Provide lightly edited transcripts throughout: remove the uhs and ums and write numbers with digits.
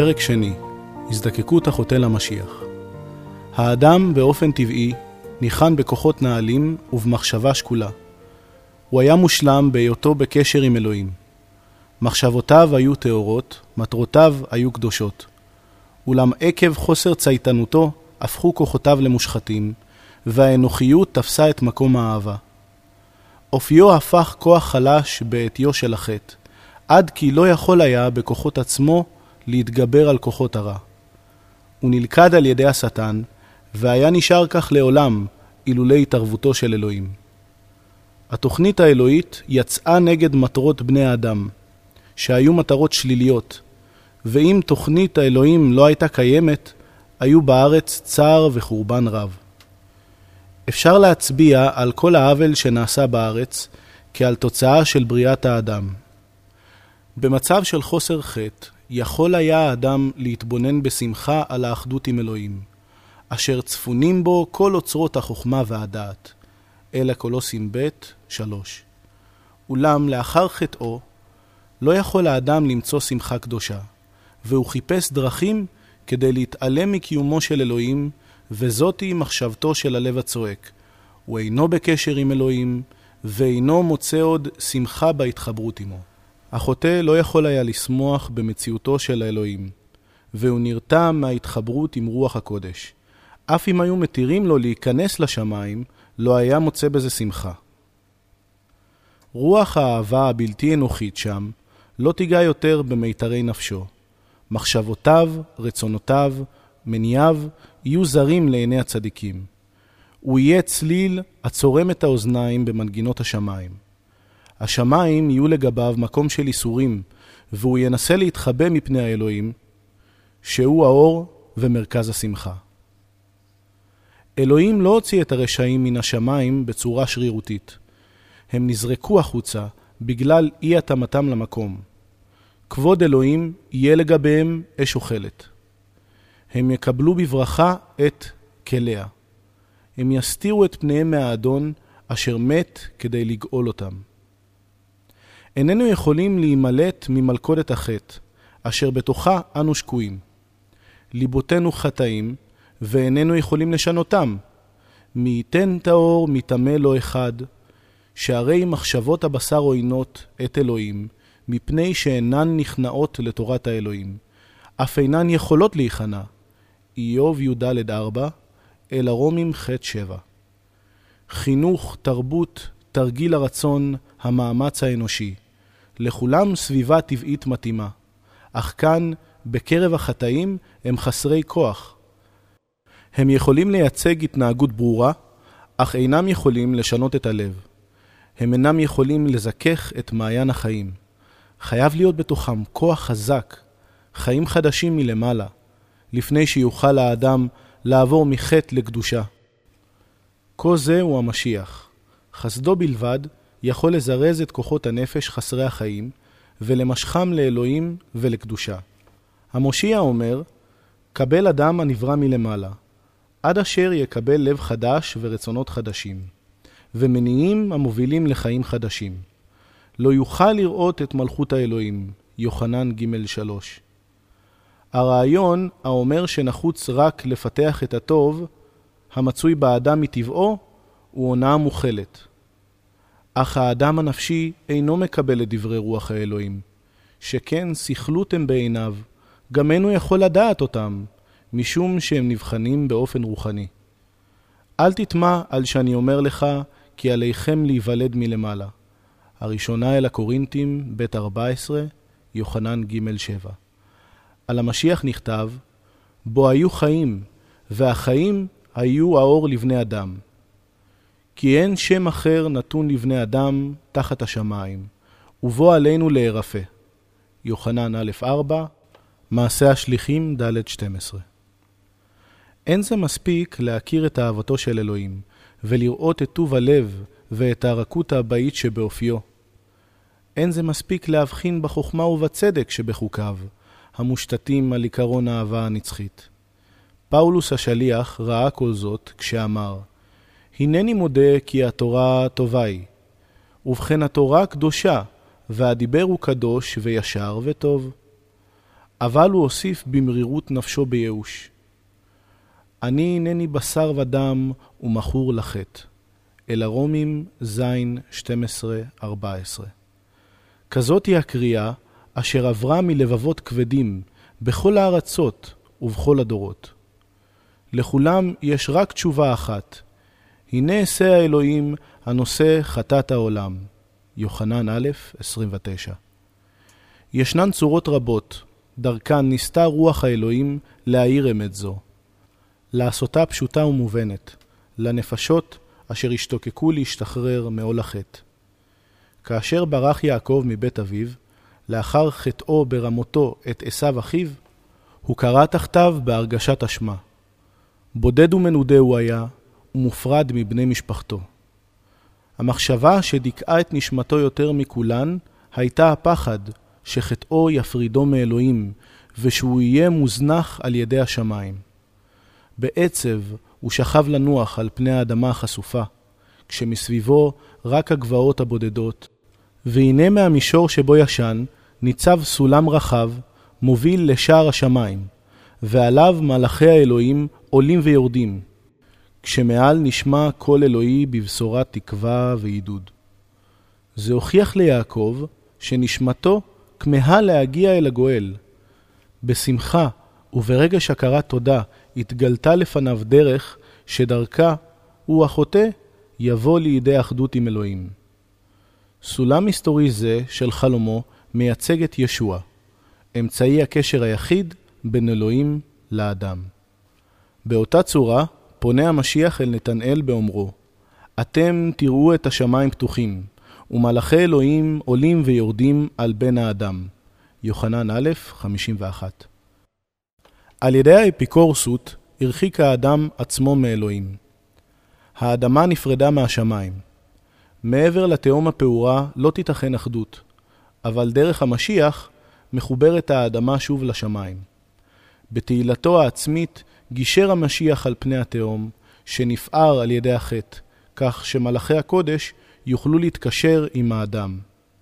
פרק שני, הזדקקות החוטא למשיח. האדם באופן טבעי ניחן בכוחות נעלים ובמחשבה שקולה. הוא היה מושלם בהיותו בקשר עם אלוהים. מחשבותיו היו טהורות, מטרותיו היו קדושות. אולם עקב חוסר צייתנותו הפכו כוחותיו למושחתים, והאנוכיות תפסה את מקום האהבה. אופיו הפך כוח חלש בעטיו של החטא, עד כי לא יכול היה בכוחות עצמו להתגבר על כוחות הרע. הוא נלכד על ידי השטן, והיה נשאר כך לעולם אילולא התערבותו של אלוהים. התוכנית האלוהית יצאה נגד מטרות בני האדם, שהיו מטרות שליליות, ואם תוכנית האלוהים לא הייתה קיימת, היו בארץ צער וחורבן רב. אפשר להצביע על כל העוול שנעשה בארץ כעל תוצאה של בריאת האדם. במצב של חוסר חטא, יכול היה האדם להתבונן בשמחה על האחדות עם אלוהים, אשר צפונים בו כל אוצרות החוכמה והדעת. אלה קולוסים ב' 3. אולם לאחר חטאו, לא יכול האדם למצוא שמחה קדושה, והוא חיפש דרכים כדי להתעלם מקיומו של אלוהים, וזאתי מחשבתו של הלב הצועק. הוא אינו בקשר עם אלוהים, ואינו מוצא עוד שמחה בהתחברות עמו. החוטא לא יכול היה לשמוח במציאותו של האלוהים, והוא נרתע מההתחברות עם רוח הקודש. אף אם היו מתירים לו להיכנס לשמיים, לא היה מוצא בזה שמחה. רוח האהבה הבלתי אנוכית שם לא תיגע יותר במיתרי נפשו. מחשבותיו, רצונותיו, מניעיו יהיו זרים לעיני הצדיקים. הוא יהיה צליל הצורם את האוזניים במנגינות השמיים. השמיים יהיו לגביו מקום של איסורים, והוא ינסה להתחבא מפני האלוהים, שהוא האור ומרכז השמחה. אלוהים לא הוציא את הרשעים מן השמיים בצורה שרירותית. הם נזרקו החוצה בגלל אי התאמתם למקום. כבוד אלוהים יהיה לגביהם אש אוכלת. הם יקבלו בברכה את כליה. הם יסתירו את פניהם מהאדון אשר מת כדי לגאול אותם. איננו יכולים להימלט ממלכודת החטא, אשר בתוכה אנו שקועים. ליבותינו חטאים, ואיננו יכולים לשנותם. מי ייתן טהור מטמא לו אחד, שהרי מחשבות הבשר עוינות את אלוהים, מפני שאינן נכנעות לתורת האלוהים, אף אינן יכולות להיכנע. איוב י"ד 4, אל הרומים ח' 7. חינוך, תרבות, תרגיל הרצון, המאמץ האנושי. לכולם סביבה טבעית מתאימה. אך כאן, בקרב החטאים, הם חסרי כוח. הם יכולים לייצג התנהגות ברורה, אך אינם יכולים לשנות את הלב. הם אינם יכולים לזכך את מעיין החיים. חייב להיות בתוכם כוח חזק, חיים חדשים מלמעלה, לפני שיוכל האדם לעבור מחטא לקדושה. כה זה הוא המשיח. חסדו בלבד יכול לזרז את כוחות הנפש חסרי החיים, ולמשכם לאלוהים ולקדושה. המושיע אומר, קבל אדם הנברא מלמעלה, עד אשר יקבל לב חדש ורצונות חדשים, ומניעים המובילים לחיים חדשים. לא יוכל לראות את מלכות האלוהים, יוחנן ג' 3. הרעיון האומר שנחוץ רק לפתח את הטוב, המצוי באדם מטבעו, הוא הונאה מוחלת. אך האדם הנפשי אינו מקבל את דברי רוח האלוהים, שכן שכלות הם בעיניו, גם אינו יכול לדעת אותם, משום שהם נבחנים באופן רוחני. אל תטמע על שאני אומר לך, כי עליכם להיוולד מלמעלה. הראשונה אל הקורינתים, ב' 14, יוחנן ג' 7. על המשיח נכתב, בו היו חיים, והחיים היו האור לבני אדם. כי אין שם אחר נתון לבני אדם תחת השמיים, ובו עלינו להירפא. יוחנן א' 4, מעשה השליחים ד' 12. אין זה מספיק להכיר את אהבתו של אלוהים, ולראות את טוב הלב ואת הרכות הבאית שבאופיו. אין זה מספיק להבחין בחוכמה ובצדק שבחוקיו, המושתתים על עיקרון האהבה הנצחית. פאולוס השליח ראה כל זאת כשאמר, הנני מודה כי התורה טובה היא, ובכן התורה קדושה, והדיבר הוא קדוש וישר וטוב. אבל הוא הוסיף במרירות נפשו בייאוש. אני אינני בשר ודם ומכור לחטא. אל הרומים זין 12-14. כזאת היא הקריאה אשר עברה מלבבות כבדים בכל הארצות ובכל הדורות. לכולם יש רק תשובה אחת. הנה עשה האלוהים הנושא חטאת העולם. יוחנן א' 29. ישנן צורות רבות, דרכן ניסתה רוח האלוהים להאיר אמת זו. לעשותה פשוטה ומובנת, לנפשות אשר השתוקקו להשתחרר מעול החטא. כאשר ברח יעקב מבית אביו, לאחר חטאו ברמותו את עשיו אחיו, הוא קרא תחתיו בהרגשת אשמה. בודד ומנודה הוא היה, ומופרד מבני משפחתו. המחשבה שדיכאה את נשמתו יותר מכולן, הייתה הפחד שחטאו יפרידו מאלוהים, ושהוא יהיה מוזנח על ידי השמיים. בעצב הוא שכב לנוח על פני האדמה החשופה, כשמסביבו רק הגבעות הבודדות, והנה מהמישור שבו ישן ניצב סולם רחב מוביל לשער השמיים, ועליו מלאכי האלוהים עולים ויורדים, כשמעל נשמע קול אלוהי בבשורת תקווה ועידוד. זה הוכיח ליעקב שנשמתו כמהה להגיע אל הגואל. בשמחה וברגש הכרת תודה התגלתה לפניו דרך שדרכה הוא החוטא יבוא לידי אחדות עם אלוהים. סולם היסטורי זה של חלומו מייצג את ישוע, אמצעי הקשר היחיד בין אלוהים לאדם. באותה צורה פונה המשיח אל נתנאל באומרו, אתם תראו את השמיים פתוחים, ומלאכי אלוהים עולים ויורדים על בן האדם. יוחנן א' 51. על ידי האפיקורסות הרחיק האדם עצמו מאלוהים. האדמה נפרדה מהשמיים. מעבר לתהום הפעורה לא תיתכן אחדות, אבל דרך המשיח מחוברת האדמה שוב לשמיים. בתהילתו העצמית גישר המשיח על פני התהום, שנפער על ידי החטא, כך שמלאכי הקודש יוכלו להתקשר עם האדם.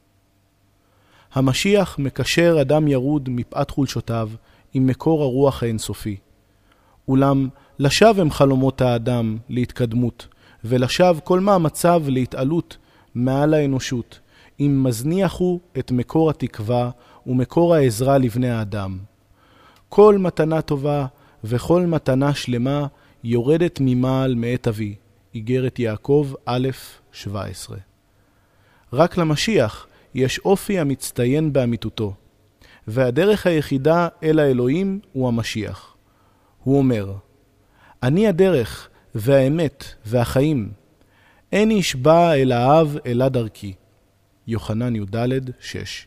המשיח מקשר אדם ירוד מפאת חולשותיו עם מקור הרוח האינסופי. אולם לשווא הם חלומות האדם להתקדמות, ולשווא כל מאמציו להתעלות מעל האנושות, אם מזניח הוא את מקור התקווה ומקור העזרה לבני האדם. כל מתנה טובה וכל מתנה שלמה יורדת ממעל מאת אבי. איגרת יעקב א' 17. רק למשיח יש אופי המצטיין באמיתותו, והדרך היחידה אל האלוהים הוא המשיח. הוא אומר, אני הדרך והאמת והחיים, אין איש בא אל האב אלא דרכי. יוחנן י"ד 6.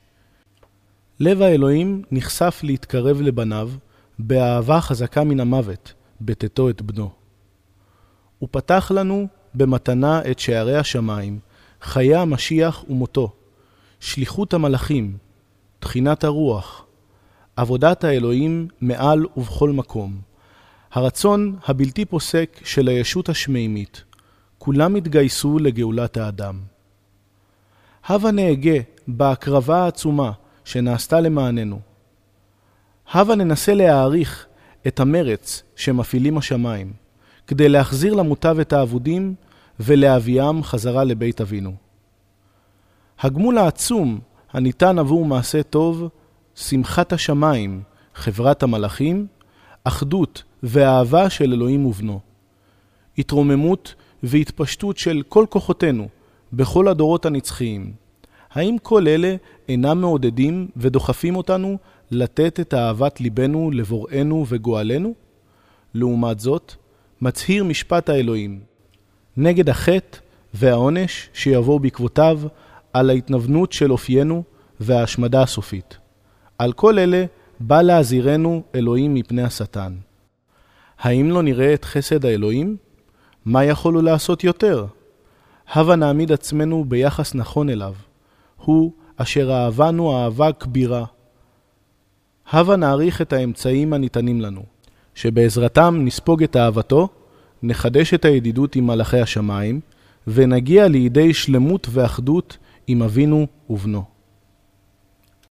לב האלוהים נחשף להתקרב לבניו באהבה חזקה מן המוות, בתתו את בנו. הוא פתח לנו במתנה את שערי השמיים, חיי המשיח ומותו, שליחות המלאכים, תחינת הרוח, עבודת האלוהים מעל ובכל מקום, הרצון הבלתי פוסק של הישות השמימית, כולם התגייסו לגאולת האדם. הווה נהגה בהקרבה העצומה שנעשתה למעננו. הווה ננסה להעריך את המרץ שמפעילים השמיים, כדי להחזיר למוטב את העבודים ולהביאם חזרה לבית אבינו. הגמול העצום הניתן עבור מעשה טוב, שמחת השמיים, חברת המלאכים, אחדות ואהבה של אלוהים ובנו. התרוממות והתפשטות של כל כוחותינו בכל הדורות הנצחיים. האם כל אלה אינם מעודדים ודוחפים אותנו לתת את אהבת ליבנו לבוראנו וגואלנו? לעומת זאת, מצהיר משפט האלוהים נגד החטא והעונש שיבוא בעקבותיו על ההתנוונות של אופיינו וההשמדה הסופית. על כל אלה בא להזהירנו אלוהים מפני השטן. האם לא נראה את חסד האלוהים? מה יכולו לעשות יותר? הווה נעמיד עצמנו ביחס נכון אליו. הוא אשר אהבנו אהבה כבירה. הווה נעריך את האמצעים הניתנים לנו, שבעזרתם נספוג את אהבתו, נחדש את הידידות עם מלאכי השמיים, ונגיע לידי שלמות ואחדות עם אבינו ובנו.